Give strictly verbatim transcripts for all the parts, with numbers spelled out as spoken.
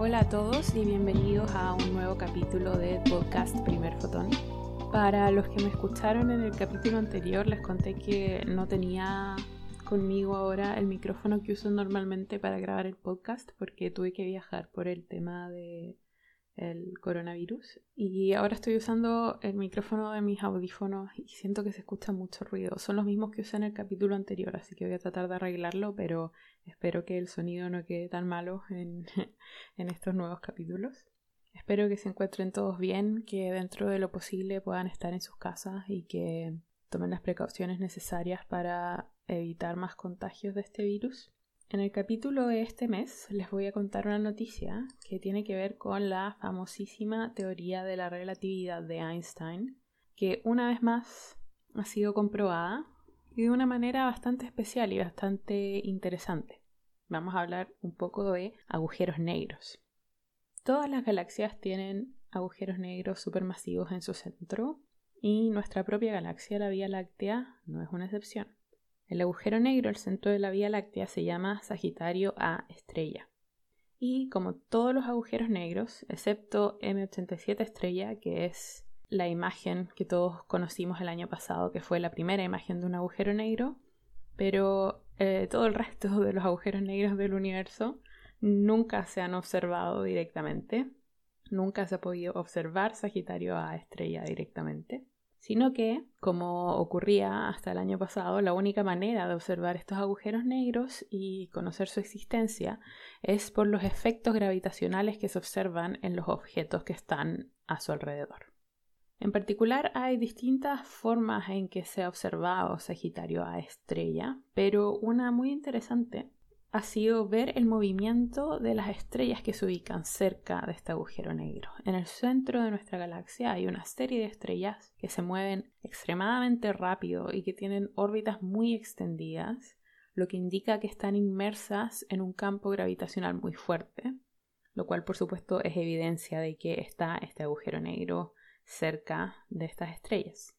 Hola a todos y bienvenidos a un nuevo capítulo de podcast Primer Fotón. Para los que me escucharon en el capítulo anterior, les conté que no tenía conmigo ahora el micrófono que uso normalmente para grabar el podcast porque tuve que viajar por el tema de el coronavirus y ahora estoy usando el micrófono de mis audífonos y siento que se escucha mucho ruido. Son los mismos que usé en el capítulo anterior, así que voy a tratar de arreglarlo, pero espero que el sonido no quede tan malo en, en estos nuevos capítulos. Espero que se encuentren todos bien, que dentro de lo posible puedan estar en sus casas y que tomen las precauciones necesarias para evitar más contagios de este virus. En el capítulo de este mes les voy a contar una noticia que tiene que ver con la famosísima teoría de la relatividad de Einstein, que una vez más ha sido comprobada y de una manera bastante especial y bastante interesante. Vamos a hablar un poco de agujeros negros. Todas las galaxias tienen agujeros negros supermasivos en su centro y nuestra propia galaxia, la Vía Láctea, no es una excepción. El agujero negro, el centro de la Vía Láctea, se llama Sagitario A estrella. Y como todos los agujeros negros, excepto eme ochenta y siete estrella, que es la imagen que todos conocimos el año pasado, que fue la primera imagen de un agujero negro, pero eh, todo el resto de los agujeros negros del universo nunca se han observado directamente. Nunca se ha podido observar Sagitario A estrella directamente. Sino que, como ocurría hasta el año pasado, la única manera de observar estos agujeros negros y conocer su existencia es por los efectos gravitacionales que se observan en los objetos que están a su alrededor. En particular, hay distintas formas en que se ha observado Sagitario A estrella, pero una muy interesante ha sido ver el movimiento de las estrellas que se ubican cerca de este agujero negro. En el centro de nuestra galaxia hay una serie de estrellas que se mueven extremadamente rápido y que tienen órbitas muy extendidas, lo que indica que están inmersas en un campo gravitacional muy fuerte, lo cual por supuesto es evidencia de que está este agujero negro cerca de estas estrellas.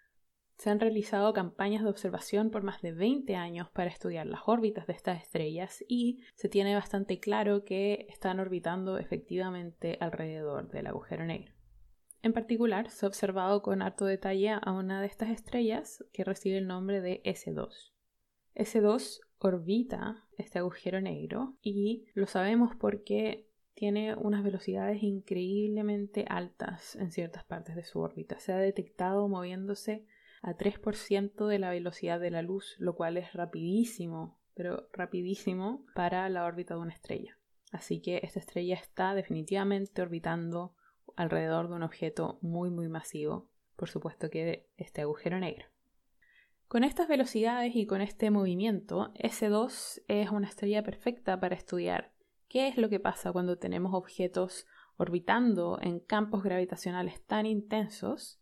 Se han realizado campañas de observación por más de veinte años para estudiar las órbitas de estas estrellas y se tiene bastante claro que están orbitando efectivamente alrededor del agujero negro. En particular, se ha observado con harto detalle a una de estas estrellas que recibe el nombre de ese dos. ese dos orbita este agujero negro y lo sabemos porque tiene unas velocidades increíblemente altas en ciertas partes de su órbita. Se ha detectado moviéndose a tres por ciento de la velocidad de la luz, lo cual es rapidísimo, pero rapidísimo para la órbita de una estrella. Así que esta estrella está definitivamente orbitando alrededor de un objeto muy muy masivo, por supuesto que este agujero negro. Con estas velocidades y con este movimiento, ese dos es una estrella perfecta para estudiar qué es lo que pasa cuando tenemos objetos orbitando en campos gravitacionales tan intensos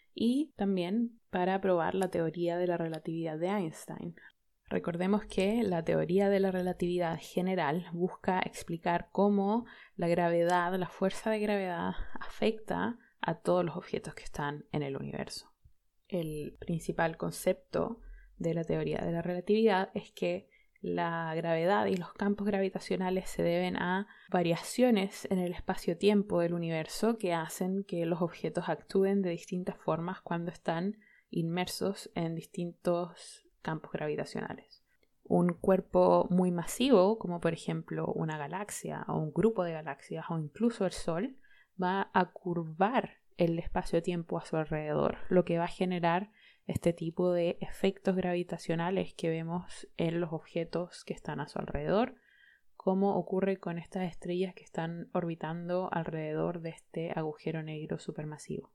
y también para probar la teoría de la relatividad de Einstein. Recordemos que la teoría de la relatividad general busca explicar cómo la gravedad, la fuerza de gravedad, afecta a todos los objetos que están en el universo. El principal concepto de la teoría de la relatividad es que la gravedad y los campos gravitacionales se deben a variaciones en el espacio-tiempo del universo que hacen que los objetos actúen de distintas formas cuando están inmersos en distintos campos gravitacionales. Un cuerpo muy masivo, como por ejemplo una galaxia o un grupo de galaxias o incluso el Sol, va a curvar el espacio-tiempo a su alrededor, lo que va a generar este tipo de efectos gravitacionales que vemos en los objetos que están a su alrededor, como ocurre con estas estrellas que están orbitando alrededor de este agujero negro supermasivo.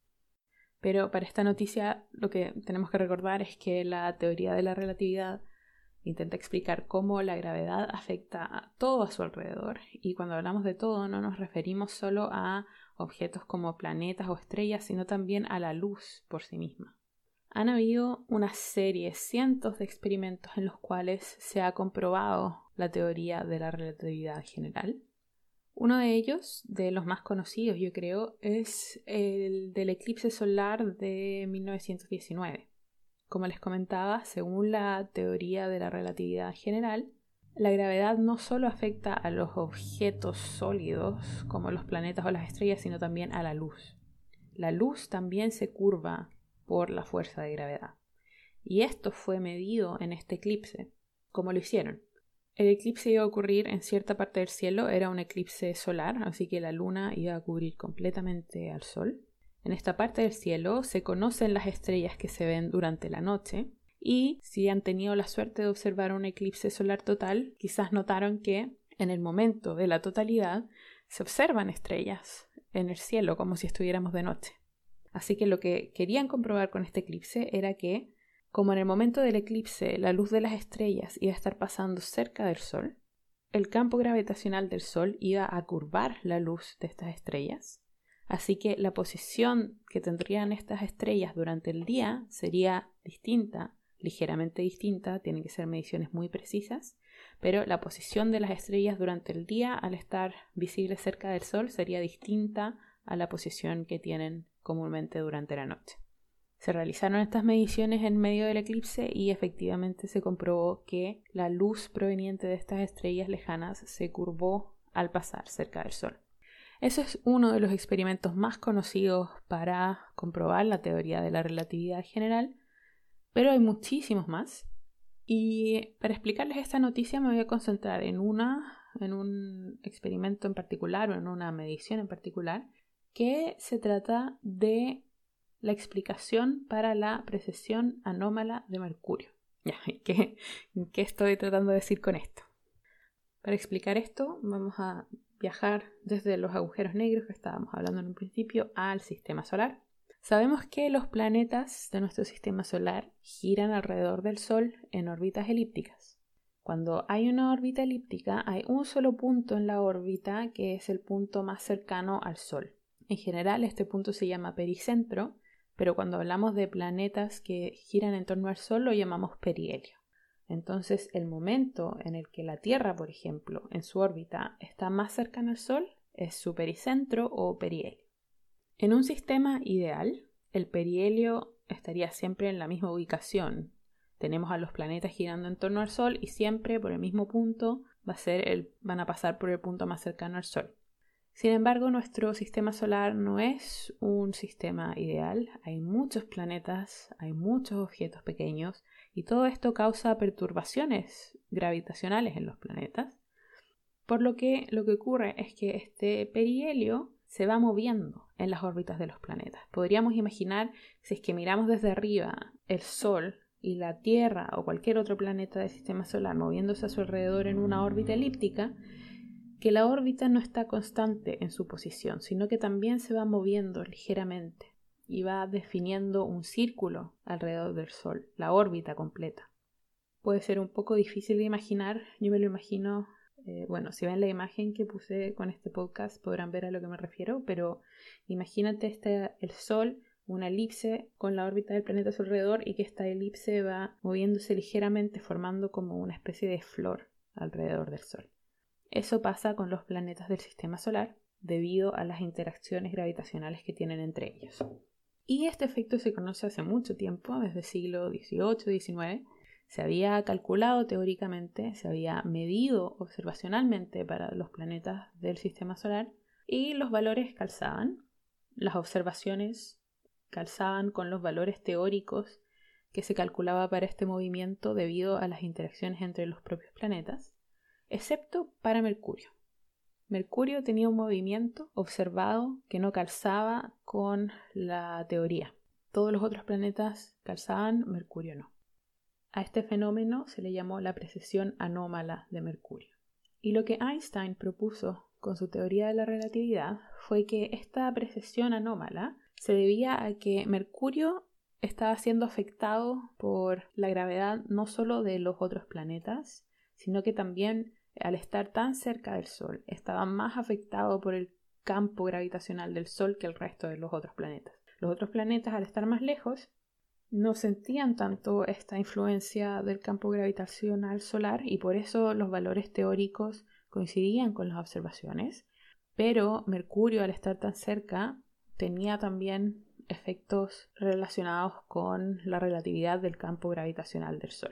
Pero para esta noticia lo que tenemos que recordar es que la teoría de la relatividad intenta explicar cómo la gravedad afecta a todo a su alrededor, y cuando hablamos de todo no nos referimos solo a objetos como planetas o estrellas, sino también a la luz por sí misma. Han habido una serie, cientos de experimentos en los cuales se ha comprobado la teoría de la relatividad general. Uno de ellos, de los más conocidos yo creo, es el del eclipse solar de mil novecientos diecinueve. Como les comentaba, según la teoría de la relatividad general, La gravedad no solo afecta a los objetos sólidos como los planetas o las estrellas, sino también a la luz. La luz también se curva por la fuerza de gravedad. Y esto fue medido en este eclipse. ¿Cómo lo hicieron? El eclipse iba a ocurrir en cierta parte del cielo, era un eclipse solar, así que la luna iba a cubrir completamente al sol. En esta parte del cielo se conocen las estrellas que se ven durante la noche. Y si han tenido la suerte de observar un eclipse solar total, quizás notaron que en el momento de la totalidad se observan estrellas en el cielo como si estuviéramos de noche. Así que lo que querían comprobar con este eclipse era que, como en el momento del eclipse la luz de las estrellas iba a estar pasando cerca del Sol, el campo gravitacional del Sol iba a curvar la luz de estas estrellas. Así que la posición que tendrían estas estrellas durante el día sería distinta, ligeramente distinta, tienen que ser mediciones muy precisas, pero la posición de las estrellas durante el día al estar visibles cerca del Sol sería distinta a la posición que tienen comúnmente durante la noche. Se realizaron estas mediciones en medio del eclipse y efectivamente se comprobó que la luz proveniente de estas estrellas lejanas se curvó al pasar cerca del Sol. Eso es uno de los experimentos más conocidos para comprobar la teoría de la relatividad general, pero hay muchísimos más. Y para explicarles esta noticia me voy a concentrar en una, en un experimento en particular o en una medición en particular, que se trata de la explicación para la precesión anómala de Mercurio. ¿Qué, ¿Qué estoy tratando de decir con esto? Para explicar esto vamos a viajar desde los agujeros negros que estábamos hablando en un principio al sistema solar. Sabemos que los planetas de nuestro sistema solar giran alrededor del Sol en órbitas elípticas. Cuando hay una órbita elíptica, hay un solo punto en la órbita que es el punto más cercano al Sol. En general, este punto se llama pericentro, pero cuando hablamos de planetas que giran en torno al Sol lo llamamos perihelio. Entonces, el momento en el que la Tierra, por ejemplo, en su órbita está más cercana al Sol es su pericentro o perihelio. En un sistema ideal, el perihelio estaría siempre en la misma ubicación. Tenemos a los planetas girando en torno al Sol y siempre por el mismo punto va a ser el, van a pasar por el punto más cercano al Sol. Sin embargo, nuestro sistema solar no es un sistema ideal. Hay muchos planetas, hay muchos objetos pequeños y todo esto causa perturbaciones gravitacionales en los planetas. Por lo que lo que ocurre es que este perihelio se va moviendo en las órbitas de los planetas. Podríamos imaginar, si es que miramos desde arriba el Sol y la Tierra o cualquier otro planeta del sistema solar moviéndose a su alrededor en una órbita elíptica, que la órbita no está constante en su posición, sino que también se va moviendo ligeramente y va definiendo un círculo alrededor del Sol, la órbita completa. Puede ser un poco difícil de imaginar, yo me lo imagino. Eh, bueno, si ven la imagen que puse con este podcast podrán ver a lo que me refiero, pero imagínate este, el Sol, una elipse con la órbita del planeta a su alrededor y que esta elipse va moviéndose ligeramente formando como una especie de flor alrededor del Sol. Eso pasa con los planetas del sistema solar debido a las interacciones gravitacionales que tienen entre ellos. Y este efecto se conoce hace mucho tiempo, desde el siglo dieciocho diecinueve. Se había calculado teóricamente, se había medido observacionalmente para los planetas del sistema solar y los valores calzaban. Las observaciones calzaban con los valores teóricos que se calculaba para este movimiento debido a las interacciones entre los propios planetas, excepto para Mercurio. Mercurio tenía un movimiento observado que no calzaba con la teoría. Todos los otros planetas calzaban, Mercurio no. A este fenómeno se le llamó la precesión anómala de Mercurio. Y lo que Einstein propuso con su teoría de la relatividad fue que esta precesión anómala se debía a que Mercurio estaba siendo afectado por la gravedad no solo de los otros planetas, sino que también al estar tan cerca del Sol estaba más afectado por el campo gravitacional del Sol que el resto de los otros planetas. Los otros planetas, al estar más lejos, no sentían tanto esta influencia del campo gravitacional solar y por eso los valores teóricos coincidían con las observaciones, pero Mercurio, al estar tan cerca, tenía también efectos relacionados con la relatividad del campo gravitacional del Sol.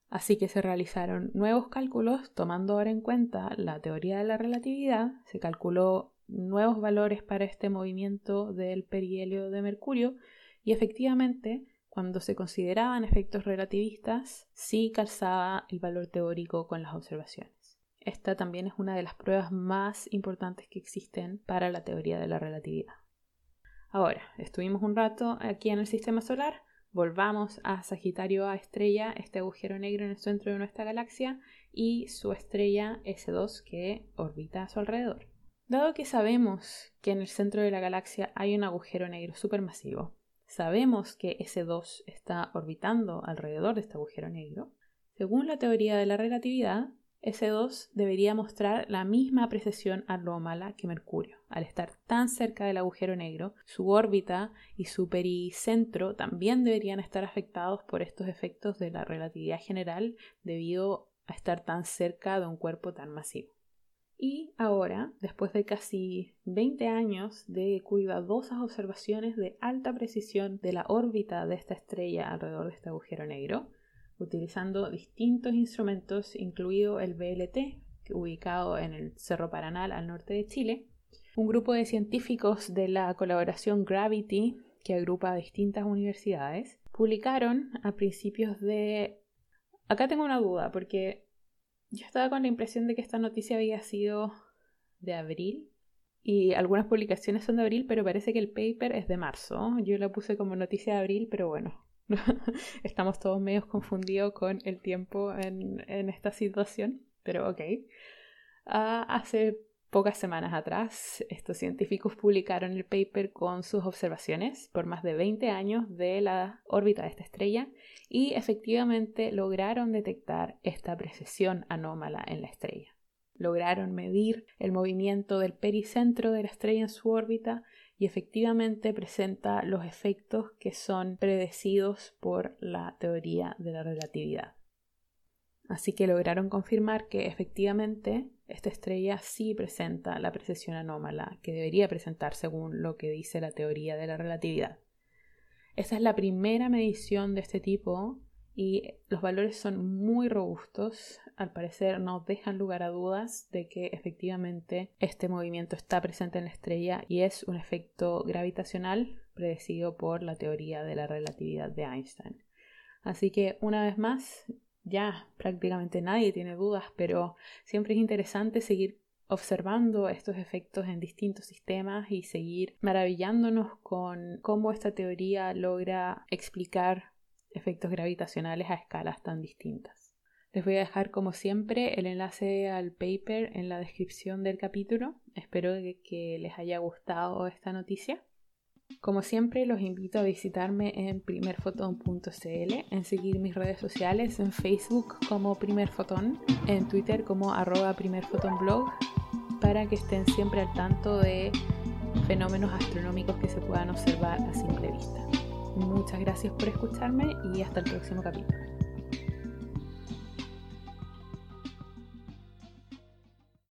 Así que se realizaron nuevos cálculos tomando ahora en cuenta la teoría de la relatividad. Se calculó nuevos valores para este movimiento del perihelio de Mercurio y efectivamente, cuando se consideraban efectos relativistas, sí calzaba el valor teórico con las observaciones. Esta también es una de las pruebas más importantes que existen para la teoría de la relatividad. Ahora, estuvimos un rato aquí en el sistema solar. Volvamos a Sagitario A estrella, este agujero negro en el centro de nuestra galaxia, y su estrella ese dos que orbita a su alrededor. Dado que sabemos que en el centro de la galaxia hay un agujero negro supermasivo, sabemos que ese dos está orbitando alrededor de este agujero negro, según la teoría de la relatividad, ese dos debería mostrar la misma precesión anómala que Mercurio. Al estar tan cerca del agujero negro, su órbita y su pericentro también deberían estar afectados por estos efectos de la relatividad general debido a estar tan cerca de un cuerpo tan masivo. Y ahora, después de casi veinte años de cuidadosas observaciones de alta precisión de la órbita de esta estrella alrededor de este agujero negro, utilizando distintos instrumentos, incluido el V L T, ubicado en el Cerro Paranal al norte de Chile, un grupo de científicos de la colaboración Gravity, que agrupa a distintas universidades, publicaron a principios de... Acá tengo una duda, porque yo estaba con la impresión de que esta noticia había sido de abril, y algunas publicaciones son de abril, pero parece que el paper es de marzo. Yo la puse como noticia de abril, pero bueno. Estamos todos medio confundidos con el tiempo en, en esta situación, pero ok. Uh, hace pocas semanas atrás, estos científicos publicaron el paper con sus observaciones por más de veinte años de la órbita de esta estrella y efectivamente lograron detectar esta precesión anómala en la estrella. Lograron medir el movimiento del pericentro de la estrella en su órbita y efectivamente presenta los efectos que son predecidos por la teoría de la relatividad. Así que lograron confirmar que efectivamente esta estrella sí presenta la precesión anómala que debería presentar según lo que dice la teoría de la relatividad. Esta es la primera medición de este tipo y los valores son muy robustos. Al parecer no dejan lugar a dudas de que efectivamente este movimiento está presente en la estrella y es un efecto gravitacional predecido por la teoría de la relatividad de Einstein. Así que una vez más, ya prácticamente nadie tiene dudas, pero siempre es interesante seguir observando estos efectos en distintos sistemas y seguir maravillándonos con cómo esta teoría logra explicar efectos gravitacionales a escalas tan distintas. Les voy a dejar como siempre el enlace al paper en la descripción del capítulo. Espero que, que les haya gustado esta noticia. Como siempre los invito a visitarme en primer fotón punto c l, en seguir mis redes sociales, en Facebook como primerfotón, en Twitter como arroba primerfotonblog, para que estén siempre al tanto de fenómenos astronómicos que se puedan observar a simple vista. Muchas gracias por escucharme y hasta el próximo capítulo.